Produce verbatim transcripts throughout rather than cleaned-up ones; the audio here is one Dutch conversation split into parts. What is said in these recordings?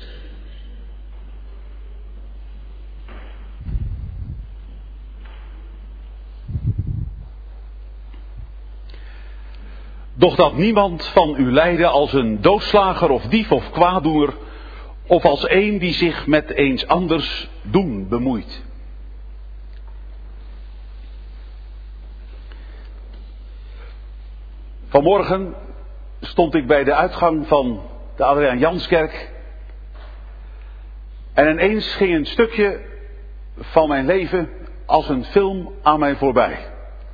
Doch dat niemand van u lijde als een doodslager of dief of kwaaddoener, of als een die zich met eens anders doen bemoeit. Vanmorgen stond ik bij de uitgang van de Adriaan Janskerk en ineens ging een stukje van mijn leven als een film aan mij voorbij.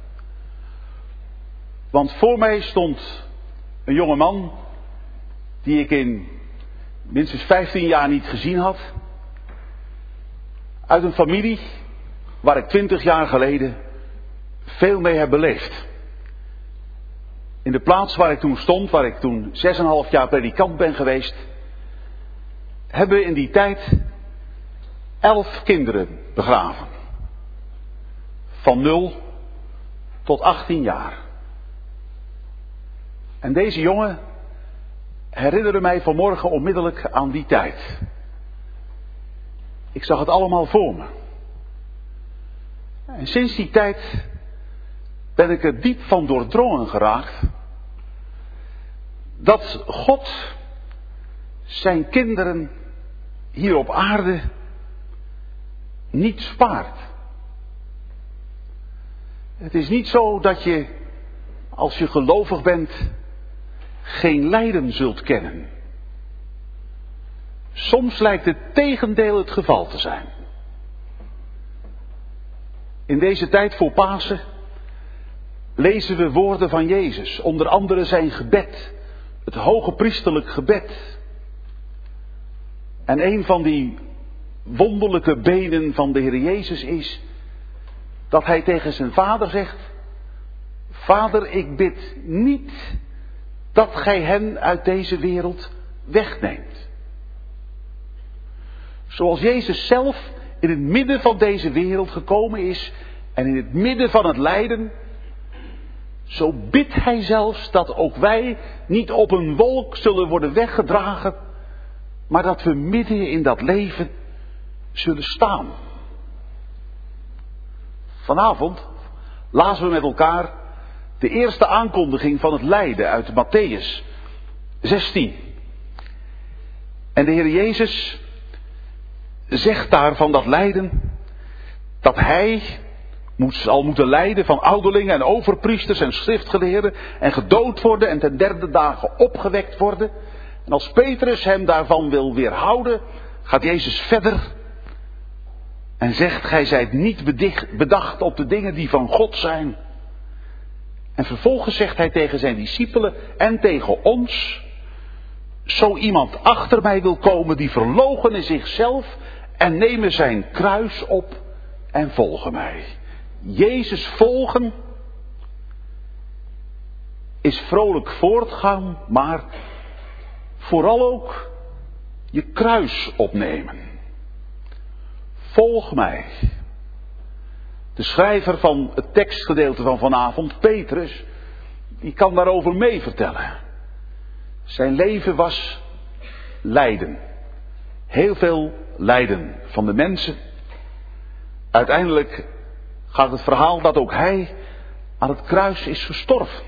Want voor mij stond een jonge man die ik in minstens vijftien jaar niet gezien had. Uit een familie waar ik twintig jaar geleden veel mee heb beleefd. In de plaats waar ik toen stond, waar ik toen zes en een half jaar predikant ben geweest, hebben we in die tijd elf kinderen begraven. Van nul tot achttien jaar. En deze jongen herinnerde mij vanmorgen onmiddellijk aan die tijd. Ik zag het allemaal voor me. En sinds die tijd ben ik er diep van doordrongen geraakt dat God zijn kinderen hier op aarde niet spaart. Het is niet zo dat je, als je gelovig bent, geen lijden zult kennen. Soms lijkt het tegendeel het geval te zijn. In deze tijd voor Pasen lezen we woorden van Jezus, onder andere zijn gebed, het hoge priesterlijk gebed. En een van die wonderlijke beden van de Heer Jezus is dat hij tegen zijn vader zegt: Vader, ik bid niet dat gij hen uit deze wereld wegneemt. Zoals Jezus zelf in het midden van deze wereld gekomen is en in het midden van het lijden, zo bidt hij zelfs dat ook wij niet op een wolk zullen worden weggedragen, maar dat we midden in dat leven zullen staan. Vanavond lazen we met elkaar de eerste aankondiging van het lijden uit Mattheüs zestien. En de Heer Jezus zegt daar van dat lijden dat hij moet, zal moeten lijden van ouderlingen en overpriesters en schriftgeleerden en gedood worden en ten derde dagen opgewekt worden. En als Petrus hem daarvan wil weerhouden, gaat Jezus verder en zegt: gij zijt niet bedicht, bedacht op de dingen die van God zijn. En vervolgens zegt hij tegen zijn discipelen en tegen ons: zo iemand achter mij wil komen, die verloochene zichzelf en nemen zijn kruis op en volgen mij. Jezus volgen is vrolijk voortgaan, maar vooral ook je kruis opnemen. Volg mij. De schrijver van het tekstgedeelte van vanavond, Petrus, die kan daarover mee vertellen. Zijn leven was lijden. Heel veel lijden van de mensen. Uiteindelijk gaat het verhaal dat ook hij aan het kruis is gestorven.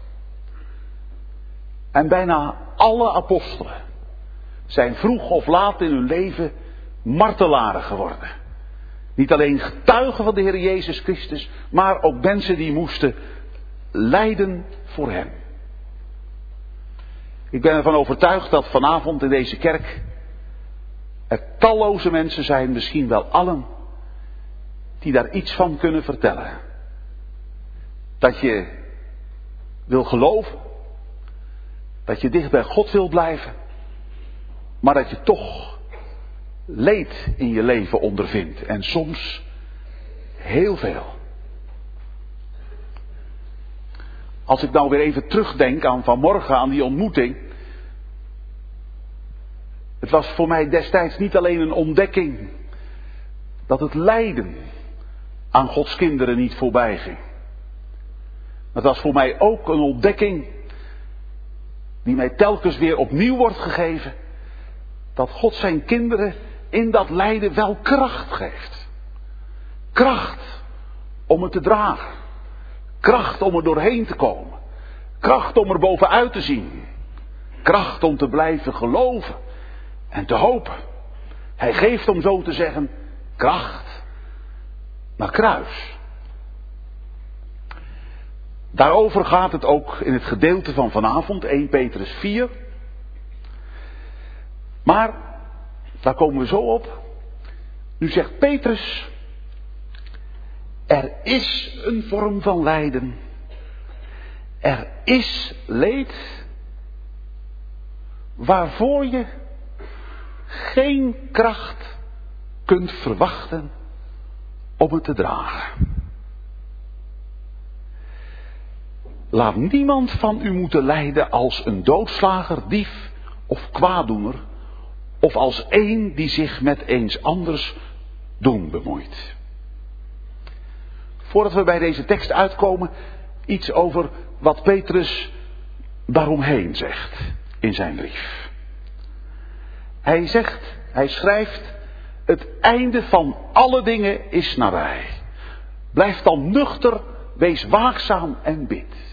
En bijna alle apostelen zijn vroeg of laat in hun leven martelaren geworden. Niet alleen getuigen van de Heer Jezus Christus, maar ook mensen die moesten lijden voor hem. Ik ben ervan overtuigd dat vanavond in deze kerk er talloze mensen zijn, misschien wel allen, die daar iets van kunnen vertellen. Dat je wil geloven, dat je dicht bij God wil blijven, maar dat je toch leed in je leven ondervindt. En soms heel veel. Als ik nou weer even terugdenk aan vanmorgen, aan die ontmoeting. Het was voor mij destijds niet alleen een ontdekking dat het lijden aan Gods kinderen niet voorbij ging. Het was voor mij ook een ontdekking die mij telkens weer opnieuw wordt gegeven. dat God zijn kinderen in dat lijden wel kracht geeft. Kracht om het te dragen. Kracht om er doorheen te komen. Kracht om er bovenuit te zien. Kracht om te blijven geloven en te hopen. Hij geeft, om zo te zeggen, kracht naar kruis. Daarover gaat het ook in het gedeelte van vanavond, eerste Petrus vier. Maar, daar komen we zo op. Nu zegt Petrus, er is een vorm van lijden. Er is leed waarvoor je geen kracht kunt verwachten om het te dragen. Laat niemand van u moeten lijden als een doodslager, dief of kwaaddoener, of als een die zich met eens anders doen bemoeit. Voordat we bij deze tekst uitkomen, iets over wat Petrus daaromheen zegt in zijn brief. Hij zegt, hij schrijft, het einde van alle dingen is nabij. Blijf dan nuchter, wees waakzaam en bid.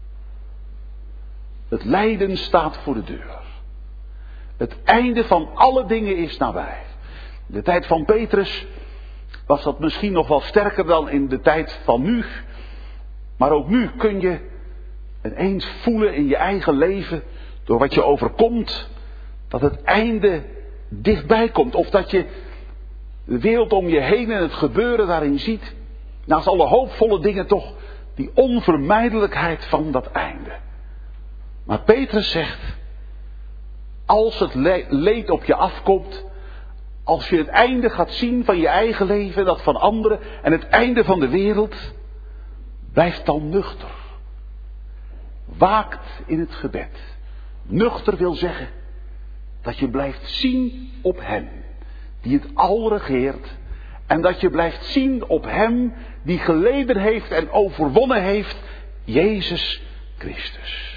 Het lijden staat voor de deur. Het einde van alle dingen is nabij. In de tijd van Petrus was dat misschien nog wel sterker dan in de tijd van nu. Maar ook nu kun je ineens voelen in je eigen leven, door wat je overkomt, dat het einde dichtbij komt. Of dat je de wereld om je heen en het gebeuren daarin ziet. Naast alle hoopvolle dingen toch die onvermijdelijkheid van dat einde. Maar Petrus zegt, als het leed op je afkomt, als je het einde gaat zien van je eigen leven, dat van anderen en het einde van de wereld, blijf dan nuchter. Waakt in het gebed. Nuchter wil zeggen dat je blijft zien op Hem die het al regeert. En dat je blijft zien op Hem die geleden heeft en overwonnen heeft, Jezus Christus.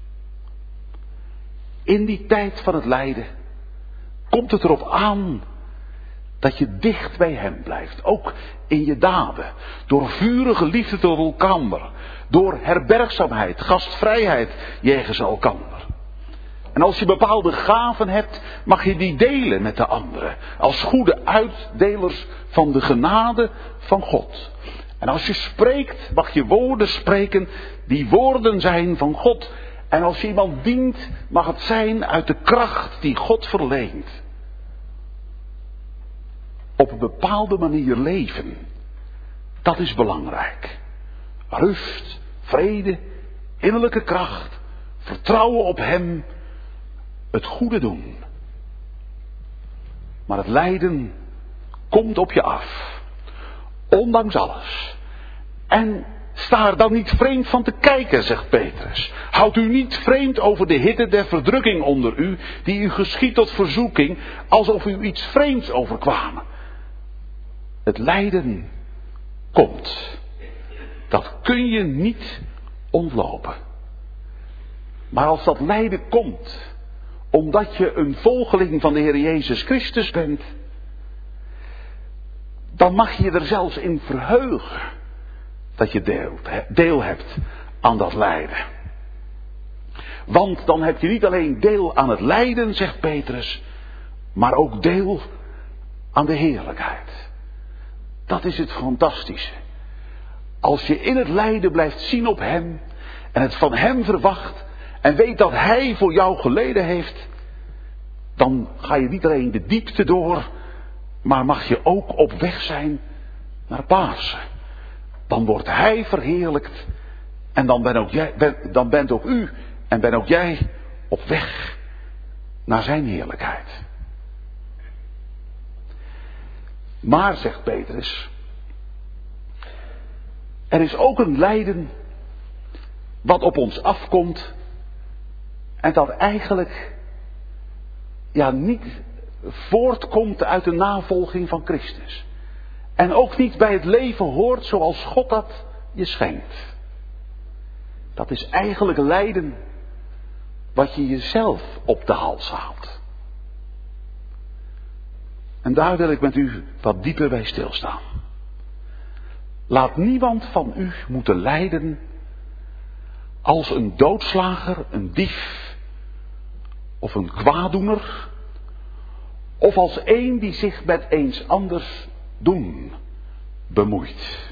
In die tijd van het lijden komt het erop aan dat je dicht bij Hem blijft. Ook in je daden. Door vurige liefde tot elkander. Door herbergzaamheid, gastvrijheid jegens elkander. En als je bepaalde gaven hebt, mag je die delen met de anderen. Als goede uitdelers van de genade van God. En als je spreekt, mag je woorden spreken die woorden zijn van God. En als je iemand dient, mag het zijn uit de kracht die God verleent. Op een bepaalde manier leven. Dat is belangrijk. Rust, vrede, innerlijke kracht, vertrouwen op Hem, het goede doen. Maar het lijden komt op je af. Ondanks alles. En sta er dan niet vreemd van te kijken, zegt Petrus. Houd u niet vreemd over de hitte der verdrukking onder u, die u geschiet tot verzoeking, alsof u iets vreemds overkwam. Het lijden komt. Dat kun je niet ontlopen. Maar als dat lijden komt, omdat je een volgeling van de Heer Jezus Christus bent, dan mag je er zelfs in verheugen dat je deel, deel hebt aan dat lijden. Want dan heb je niet alleen deel aan het lijden, zegt Petrus, maar ook deel aan de heerlijkheid. Dat is het fantastische. Als je in het lijden blijft zien op Hem en het van Hem verwacht en weet dat Hij voor jou geleden heeft, dan ga je niet alleen de diepte door, maar mag je ook op weg zijn naar Pasen. Dan wordt Hij verheerlijkt en dan, ben ook jij, ben, dan bent ook u en ben ook jij op weg naar Zijn heerlijkheid. Maar, zegt Petrus, er is ook een lijden wat op ons afkomt en dat eigenlijk ja niet voortkomt uit de navolging van Christus. En ook niet bij het leven hoort zoals God dat je schenkt. Dat is eigenlijk lijden wat je jezelf op de hals haalt. En daar wil ik met u wat dieper bij stilstaan. Laat niemand van u moeten lijden als een doodslager, een dief of een kwaadoener, of als een die zich met eens anders doen bemoeit.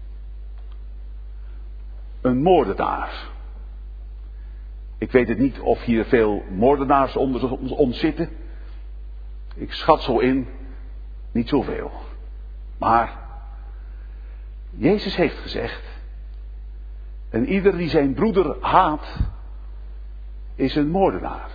Een moordenaar. Ik weet het niet of hier veel moordenaars onder ons zitten. Ik schat zo in, niet zoveel. Maar Jezus heeft gezegd, en ieder die zijn broeder haat, is een moordenaar.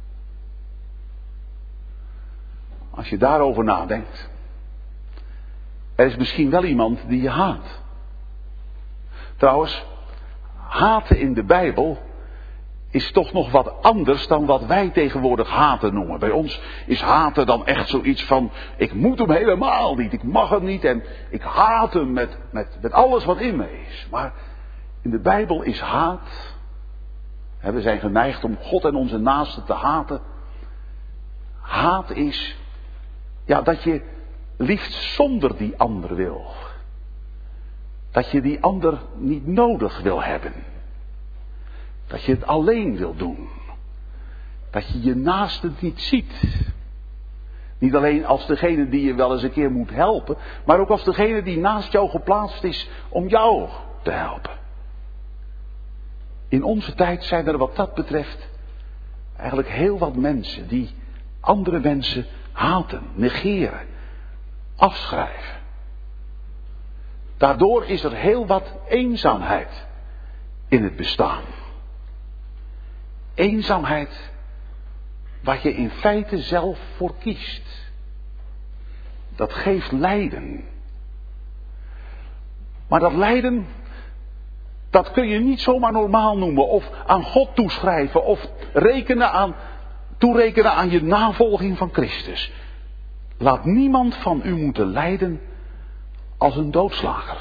Als je daarover nadenkt, er is misschien wel iemand die je haat. Trouwens, haten in de Bijbel is toch nog wat anders dan wat wij tegenwoordig haten noemen. Bij ons is haten dan echt zoiets van, ik moet hem helemaal niet, ik mag hem niet en ik haat hem met, met, met alles wat in me is. Maar in de Bijbel is haat, hè, we zijn geneigd om God en onze naasten te haten. Haat is, ja, dat je liefst zonder die ander wil. Dat je die ander niet nodig wil hebben. Dat je het alleen wil doen. Dat je je naaste niet ziet. Niet alleen als degene die je wel eens een keer moet helpen, maar ook als degene die naast jou geplaatst is om jou te helpen. In onze tijd zijn er wat dat betreft eigenlijk heel wat mensen die andere mensen haten, negeren, afschrijven. Daardoor is er heel wat eenzaamheid in het bestaan. Eenzaamheid waar je in feite zelf voor kiest. Dat geeft lijden. Maar dat lijden, dat kun je niet zomaar normaal noemen of aan God toeschrijven of rekenen aan, toerekenen aan je navolging van Christus. Laat niemand van u moeten lijden als een doodslager.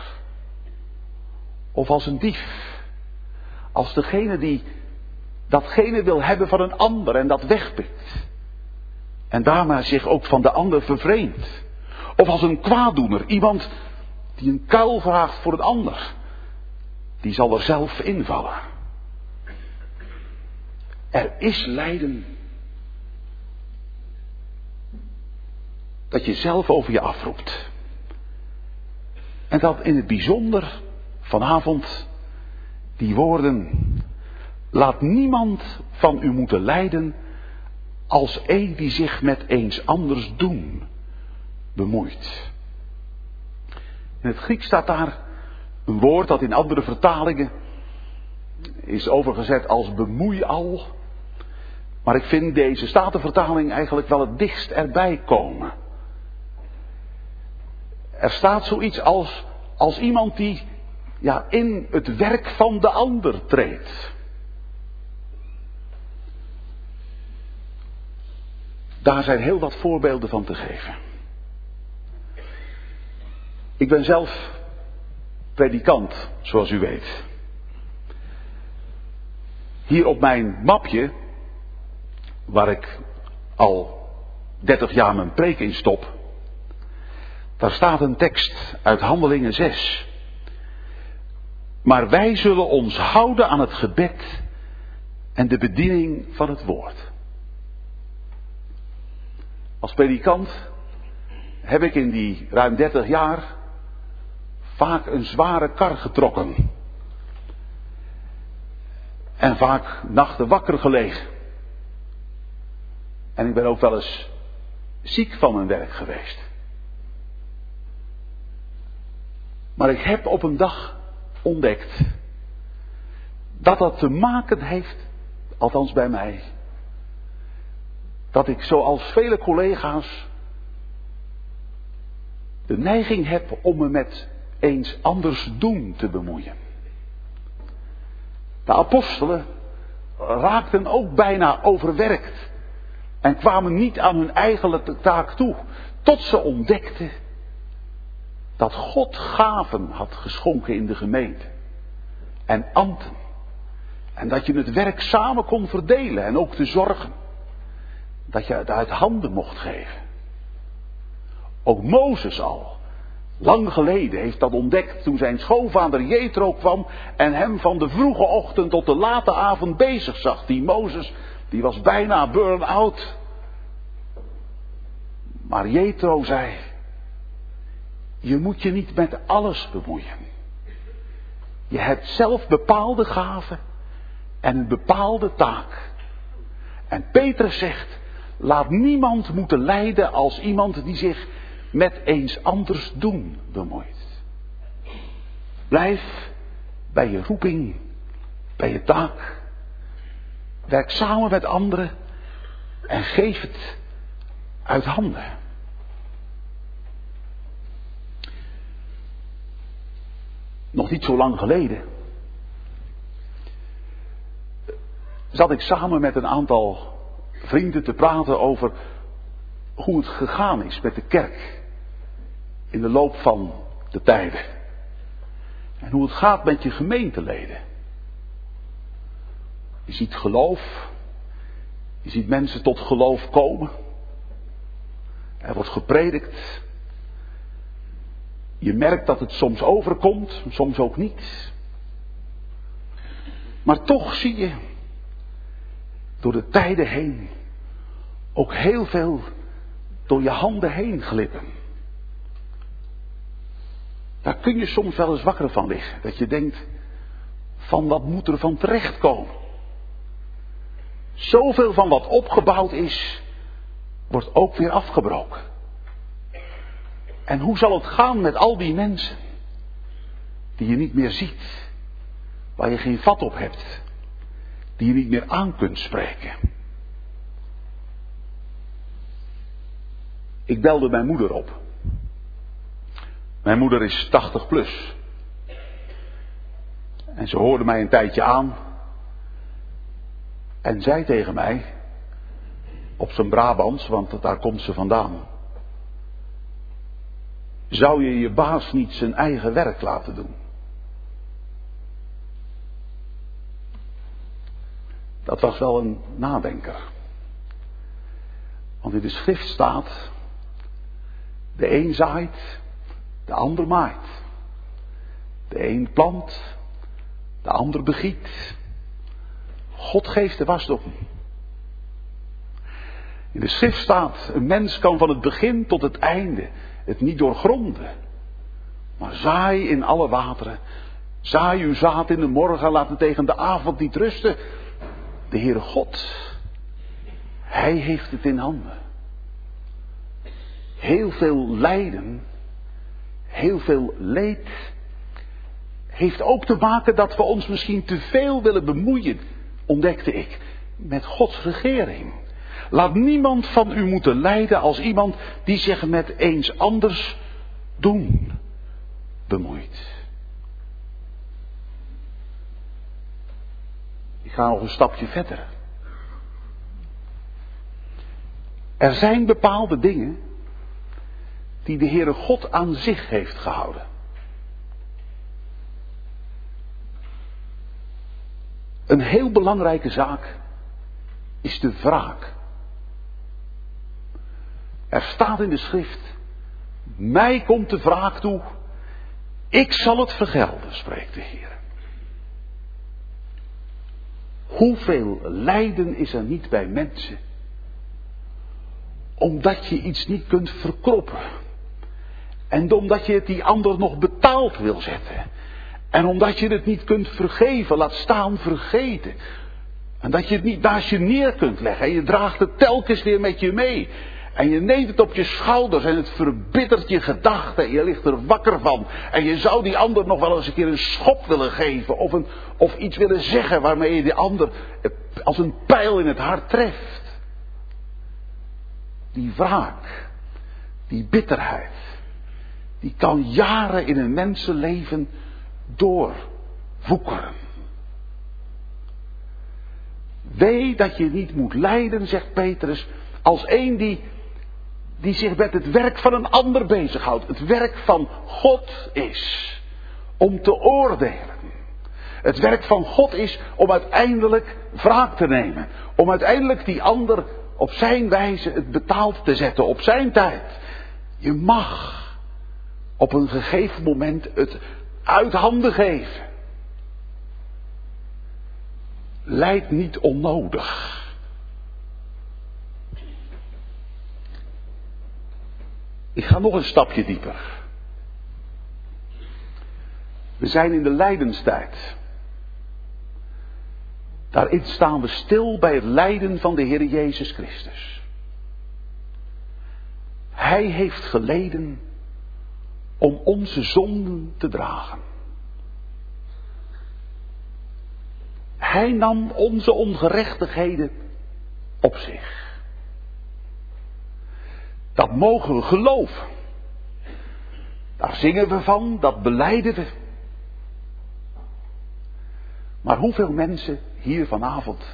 Of als een dief. Als degene die datgene wil hebben van een ander en dat wegpikt. En daarna zich ook van de ander vervreemdt. Of als een kwaaddoener. Iemand die een kuil vraagt voor een ander. Die zal er zelf invallen. Er is lijden dat je zelf over je afroept. En dat in het bijzonder vanavond die woorden: laat niemand van u moeten lijden als een die zich met eens anders doen bemoeit. In het Grieks staat daar een woord dat in andere vertalingen is overgezet als bemoeial. Maar ik vind deze Statenvertaling eigenlijk wel het dichtst erbij komen. Er staat zoiets als, als iemand die ja, in het werk van de ander treedt. Daar zijn heel wat voorbeelden van te geven. Ik ben zelf predikant, zoals u weet. Hier op mijn mapje, waar ik al dertig jaar mijn preek in stop, daar staat een tekst uit Handelingen zes. Maar wij zullen ons houden aan het gebed en de bediening van het woord. Als predikant heb ik in die ruim dertig jaar vaak een zware kar getrokken. En vaak nachten wakker gelegen. En ik ben ook wel eens ziek van mijn werk geweest. Maar ik heb op een dag ontdekt dat dat te maken heeft, althans bij mij, dat ik zoals vele collega's de neiging heb om me met eens anders doen te bemoeien. De apostelen raakten ook bijna overwerkt en kwamen niet aan hun eigenlijke taak toe, tot ze ontdekten dat God gaven had geschonken in de gemeente en ambten. En dat je het werk samen kon verdelen en ook de zorgen. Dat je het uit handen mocht geven. Ook Mozes al, lang geleden, heeft dat ontdekt toen zijn schoonvader Jethro kwam en hem van de vroege ochtend tot de late avond bezig zag. Die Mozes, die was bijna burn-out. Maar Jethro zei, je moet je niet met alles bemoeien. Je hebt zelf bepaalde gaven en een bepaalde taak. En Petrus zegt, laat niemand moeten lijden als iemand die zich met eens anders doen bemoeit. Blijf bij je roeping, bij je taak. Werk samen met anderen en geef het uit handen. Nog niet zo lang geleden zat ik samen met een aantal vrienden te praten over hoe het gegaan is met de kerk in de loop van de tijden. En hoe het gaat met je gemeenteleden. Je ziet geloof, je ziet mensen tot geloof komen. Er wordt gepredikt. Je merkt dat het soms overkomt, soms ook niet. Maar toch zie je door de tijden heen ook heel veel door je handen heen glippen. Daar kun je soms wel eens wakker van liggen. Dat je denkt, van wat moet er van terechtkomen? Zoveel van wat opgebouwd is, wordt ook weer afgebroken. En hoe zal het gaan met al die mensen die je niet meer ziet, waar je geen vat op hebt, die je niet meer aan kunt spreken? Ik belde mijn moeder op. Mijn moeder is tachtig plus. En ze hoorde mij een tijdje aan en zei tegen mij, op zijn Brabants, want daar komt ze vandaan: zou je je baas niet zijn eigen werk laten doen? Dat was wel een nadenker. Want in de schrift staat, de een zaait, de ander maait. De een plant, de ander begiet. God geeft de wasdom. In de schrift staat, een mens kan van het begin tot het einde het niet doorgronden. Maar zaai in alle wateren. Zaai uw zaad in de morgen, laat het tegen de avond niet rusten. De Heere God, Hij heeft het in handen. Heel veel lijden, heel veel leed, heeft ook te maken dat we ons misschien te veel willen bemoeien, ontdekte ik, met Gods regering. Laat niemand van u moeten lijden als iemand die zich met eens anders doen bemoeit. Ik ga nog een stapje verder. Er zijn bepaalde dingen die de Heere God aan zich heeft gehouden. Een heel belangrijke zaak is de wraak. Er staat in de schrift, mij komt de wraak toe, ik zal het vergelden, spreekt de Heer. Hoeveel lijden is er niet bij mensen, omdat je iets niet kunt verkroppen. En omdat je het die ander nog betaald wil zetten. En omdat je het niet kunt vergeven, laat staan vergeten. En dat je het niet naast je neer kunt leggen. En je draagt het telkens weer met je mee. En je neemt het op je schouders en het verbittert je gedachten. En je ligt er wakker van. En je zou die ander nog wel eens een keer een schop willen geven. Of, een, of iets willen zeggen waarmee je die ander als een pijl in het hart treft. Die wraak, die bitterheid, die kan jaren in een mensenleven doorwoekeren. Wee dat je niet moet lijden, zegt Petrus, als een die, die zich met het werk van een ander bezighoudt. Het werk van God is om te oordelen. Het werk van God is om uiteindelijk wraak te nemen. Om uiteindelijk die ander op zijn wijze het betaald te zetten, op zijn tijd. Je mag op een gegeven moment het uit handen geven. Lijd niet onnodig. Ik ga nog een stapje dieper. We zijn in de lijdenstijd. Daarin staan we stil bij het lijden van de Heer Jezus Christus. Hij heeft geleden om onze zonden te dragen. Hij nam onze ongerechtigheden op zich. Dat mogen we geloven. Daar zingen we van, dat belijden we. Maar hoeveel mensen hier vanavond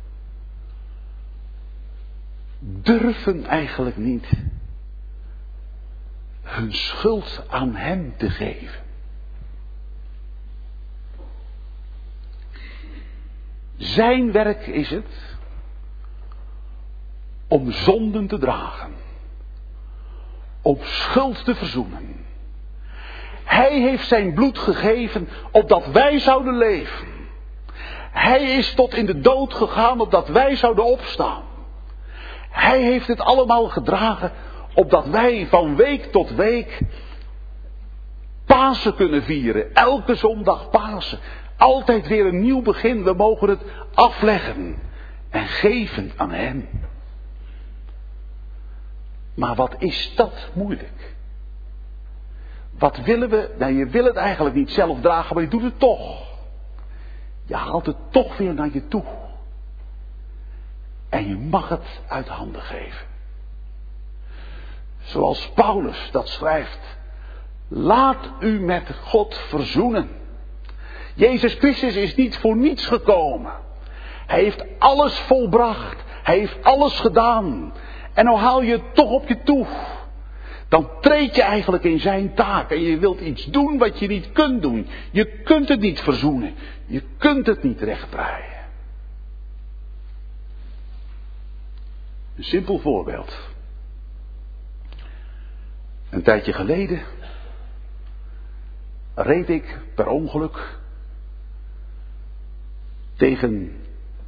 durven eigenlijk niet hun schuld aan hem te geven? Zijn werk is het om zonden te dragen, om schuld te verzoenen. Hij heeft zijn bloed gegeven opdat wij zouden leven. Hij is tot in de dood gegaan opdat wij zouden opstaan. Hij heeft het allemaal gedragen opdat wij van week tot week Pasen kunnen vieren. Elke zondag Pasen. Altijd weer een nieuw begin. We mogen het afleggen en geven aan hem. Maar wat is dat moeilijk? Wat willen we? Nou, je wil het eigenlijk niet zelf dragen, maar je doet het toch. Je haalt het toch weer naar je toe. En je mag het uit handen geven. Zoals Paulus dat schrijft. Laat u met God verzoenen. Jezus Christus is niet voor niets gekomen. Hij heeft alles volbracht. Hij heeft alles gedaan. En nou haal je het toch op je toe. Dan treed je eigenlijk in zijn taak. En je wilt iets doen wat je niet kunt doen. Je kunt het niet verzoenen. Je kunt het niet rechtbreien. Een simpel voorbeeld. Een tijdje geleden reed ik per ongeluk tegen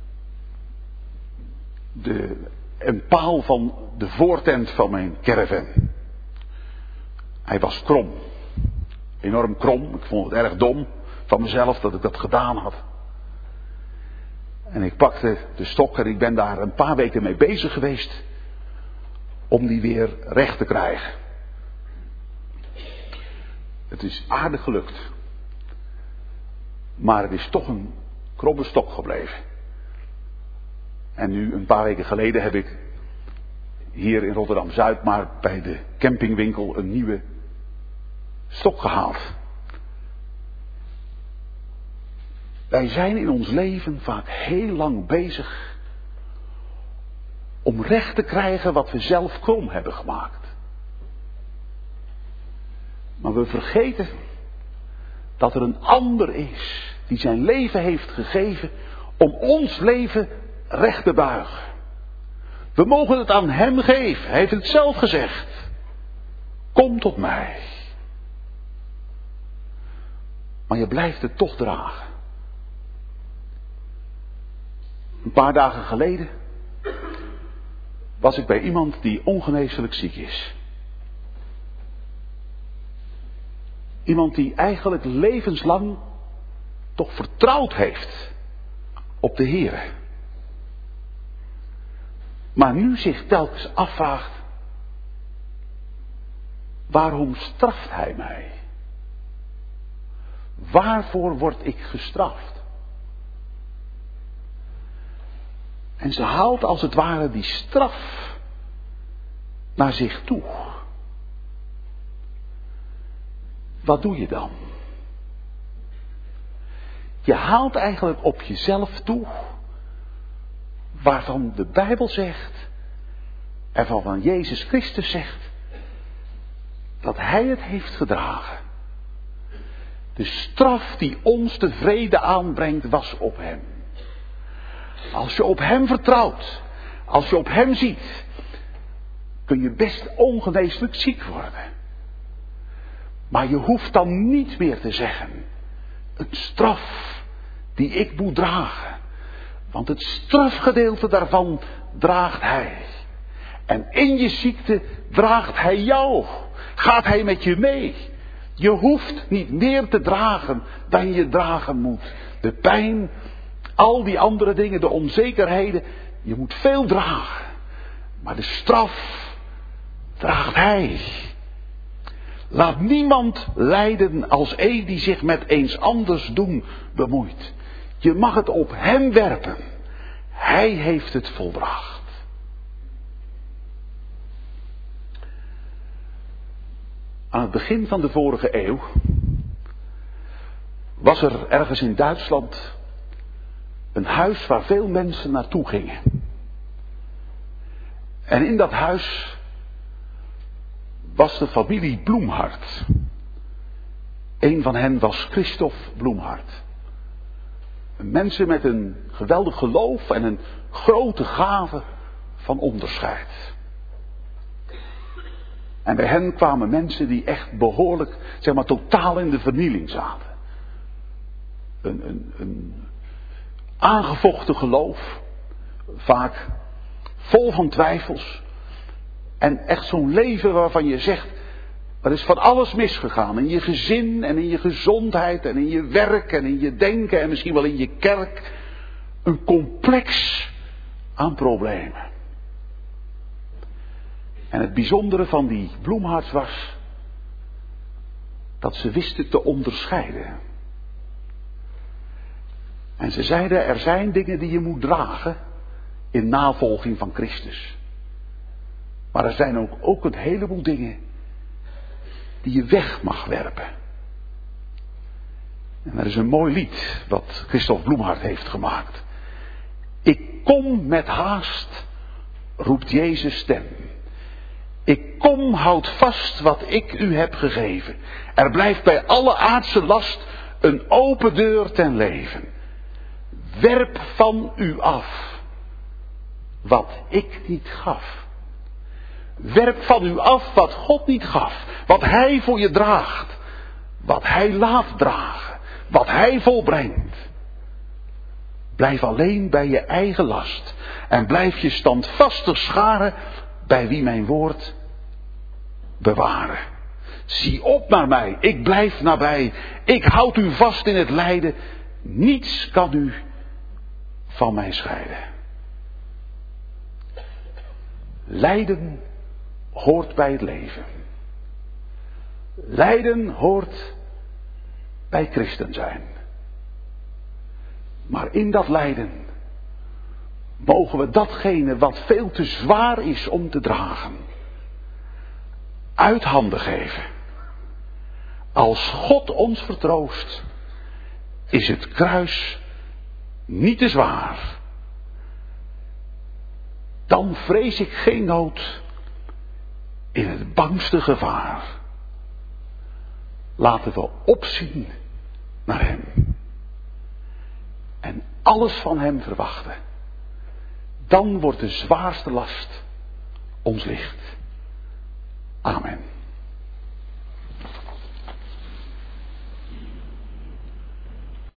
de, een paal van de voortent van mijn caravan. Hij was krom. Enorm krom. Ik vond het erg dom van mezelf dat ik dat gedaan had. En ik pakte de stok en ik ben daar een paar weken mee bezig geweest om die weer recht te krijgen. Het is aardig gelukt. Maar het is toch een kromme stok gebleven. En nu een paar weken geleden heb ik hier in Rotterdam-Zuid maar bij de campingwinkel een nieuwe stok gehaald. Wij zijn in ons leven vaak heel lang bezig om recht te krijgen wat we zelf krom hebben gemaakt. Maar we vergeten dat er een ander is die zijn leven heeft gegeven om ons leven recht te buigen. We mogen het aan hem geven. Hij heeft het zelf gezegd. Kom tot mij. Maar je blijft het toch dragen. Een paar dagen geleden was ik bij iemand die ongeneeslijk ziek is. Iemand die eigenlijk levenslang toch vertrouwd heeft op de Heere. Maar nu zich telkens afvraagt, waarom straft hij mij? Waarvoor word ik gestraft? En ze haalt als het ware die straf naar zich toe. Wat doe je dan? Je haalt eigenlijk op jezelf toe waarvan de Bijbel zegt en waarvan Jezus Christus zegt dat Hij het heeft gedragen. De straf die ons de vrede aanbrengt was op Hem. Als je op Hem vertrouwt, als je op Hem ziet, kun je best ongeneeslijk ziek worden. Maar je hoeft dan niet meer te zeggen, een straf die ik moet dragen. Want het strafgedeelte daarvan draagt hij. En in je ziekte draagt hij jou. Gaat hij met je mee. Je hoeft niet meer te dragen dan je dragen moet. De pijn, al die andere dingen, de onzekerheden. Je moet veel dragen. Maar de straf draagt hij. Laat niemand lijden als een die zich met eens anders doen bemoeit. Je mag het op hem werpen. Hij heeft het volbracht. Aan het begin van de vorige eeuw was er ergens in Duitsland een huis waar veel mensen naartoe gingen. En in dat huis was de familie Bloemhard. Een van hen was Christoph Bloemhard. Mensen met een geweldig geloof en een grote gave van onderscheid. En bij hen kwamen mensen die echt behoorlijk, zeg maar, totaal in de vernieling zaten. Een, een, een aangevochten geloof, vaak vol van twijfels. En echt zo'n leven waarvan je zegt, er is van alles misgegaan. In je gezin en in je gezondheid en in je werk en in je denken en misschien wel in je kerk. Een complex aan problemen. En het bijzondere van die Bloemhards was dat ze wisten te onderscheiden. En ze zeiden, er zijn dingen die je moet dragen in navolging van Christus. Maar er zijn ook, ook een heleboel dingen die je weg mag werpen. En er is een mooi lied wat Christoph Bloemhard heeft gemaakt. Ik kom met haast, roept Jezus' stem. Ik kom, houd vast wat ik u heb gegeven. Er blijft bij alle aardse last een open deur ten leven. Werp van u af wat ik niet gaf. Werp van u af wat God niet gaf. Wat hij voor je draagt. Wat hij laat dragen. Wat hij volbrengt. Blijf alleen bij je eigen last. En blijf je standvastig scharen bij wie mijn woord bewaren. Zie op naar mij. Ik blijf nabij. Ik houd u vast in het lijden. Niets kan u van mij scheiden. Lijden hoort bij het leven. Lijden hoort bij christen zijn. Maar in dat lijden mogen we datgene wat veel te zwaar is om te dragen, uit handen geven. Als God ons vertroost, is het kruis niet te zwaar. Dan vrees ik geen nood in het bangste gevaar. Laten we opzien naar hem. En alles van hem verwachten. Dan wordt de zwaarste last ons licht. Amen.